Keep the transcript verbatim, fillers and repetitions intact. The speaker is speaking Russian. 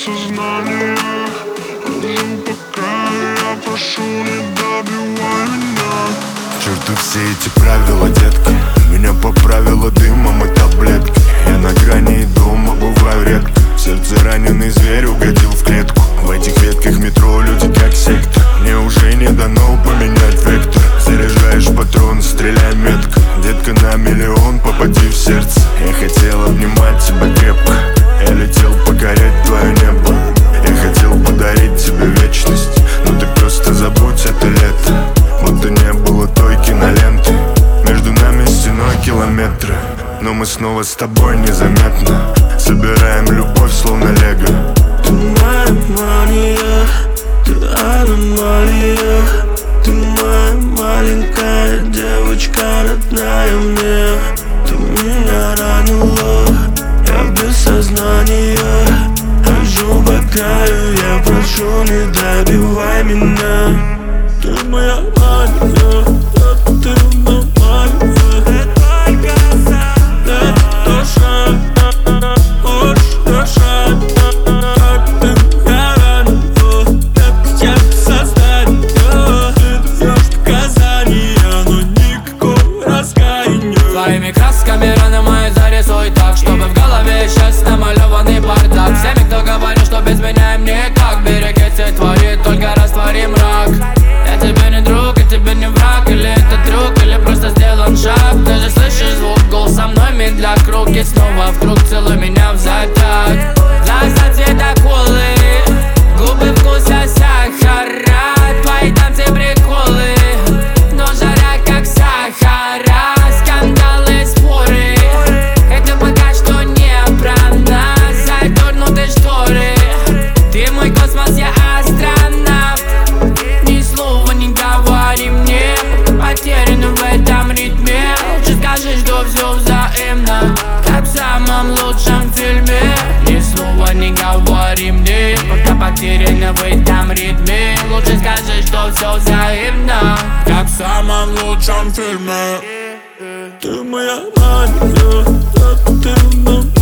сознание. Жил пока я прошу, не добивай меня. К черту все эти правила, детка. Меня поправила дымом и таблетки. Я на грани и дома бываю редко. В сердце раненый зверь угодил в клетку. В этих ветках метро люди как секта. Мне уже не дано поменять вектор. Заряжаешь патрон, стреляй метко. Детка, на миллион попади в сердце. Я хотел обнимать тебя крепко. Я летел покорять твое небо. Я хотел подарить тебе вечность, но ты просто забудь это лето. Будто не было той киноленты. Между нами стеной километры, но мы снова с тобой незаметно собираем любовь, словно лего. Ты моя мания, ты аномалия. Ты моя маленькая девочка, родная мне. Ты меня ранила, я без сознания. Хожу по краю, я прошу, не добивай меня. Ты моя мания, ты моя мания. Своими красками раны мои зарисуй так, чтобы в голове сейчас намалеванный бардак. Всеми, кто говорит, что без меня им никак, береги все твори, только раствори мрак. Я тебе не друг, я тебе не враг. Или это трюк, или просто сделан шаг. Ты же слышишь звук, гол со мной медля круг. И снова вдруг целуй меня взад так. Глаза цвета колы, губы вкуса сахара. Твои танцы приколы, но жаря как сахара. Скандалы, споры, это пока что не про нас. Задернуты шторы, ты мой космос, я астронавт. Ни слова не говори мне, потерян в этом ритме. Лучше скажи, что все взаимно, как в самом лучшем фильме. Ни слова не говори мне, пока потерян в этом ритме. Лучше скажи, что все взаимно, как в самом лучшем фильме. Ты моя мания, ты моя